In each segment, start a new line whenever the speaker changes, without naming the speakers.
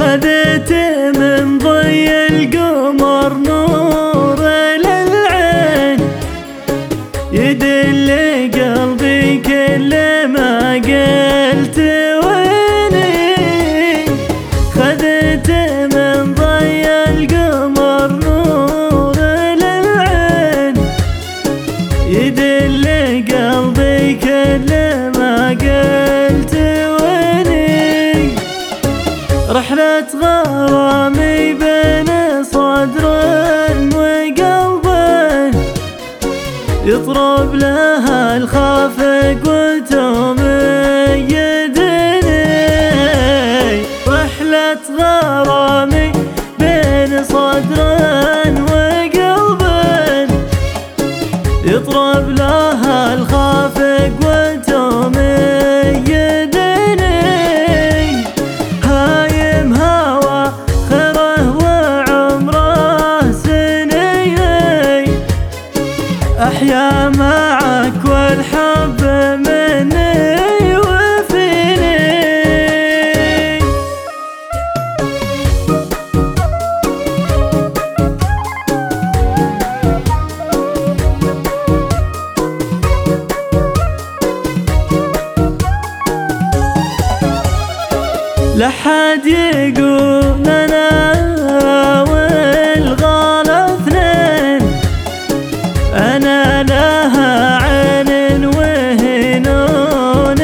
خذت من ضي القمر نور للعين يدل قلبي كل ما قلت ويني. خذت من ضي القمر نور للعين يدل قلبي كل ما قلت ويني. رحلة غرامي بين صدر وقلب يطرب لها الخافق وتميدني. رحلة غرامي بين صدر وقلب يطرب لها الخافق وتميدني. هايم هوى خيره وعمره سنين أحيا معك والحب مني وفيني. لحد يقول أنا والغلا اثنين أنا لها عين وهنون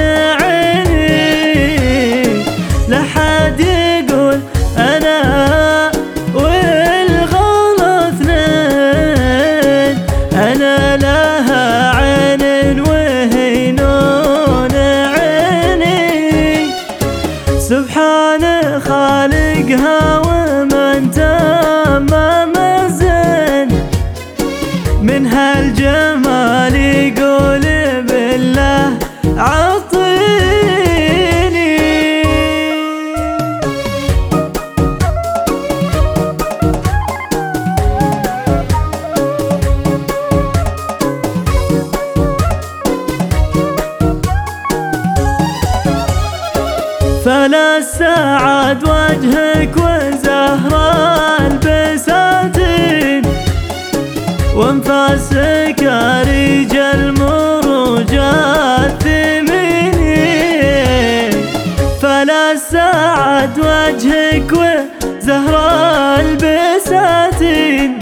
عيني. لحد يقول أنا والغلا اثنين أنا لها عين وهنون عيني. سبحان خالقها ومن تمام الزين من هالجمال يقول بالله عطيني. فلا السعد وجهك وزهرة البساتين وانفاسك ريج المروجات ثمينين. فلا السعد وجهك وزهرة البساتين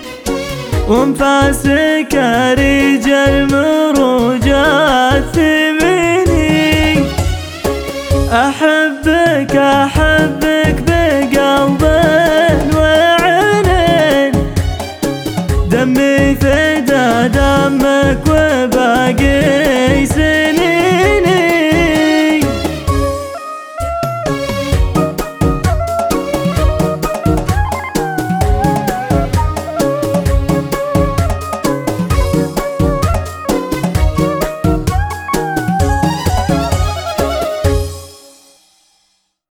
وانفاسك ريج المروجات ثمينين. أحبك أحبك بقلب وعينين دمي فدا دمك وباقي سنين.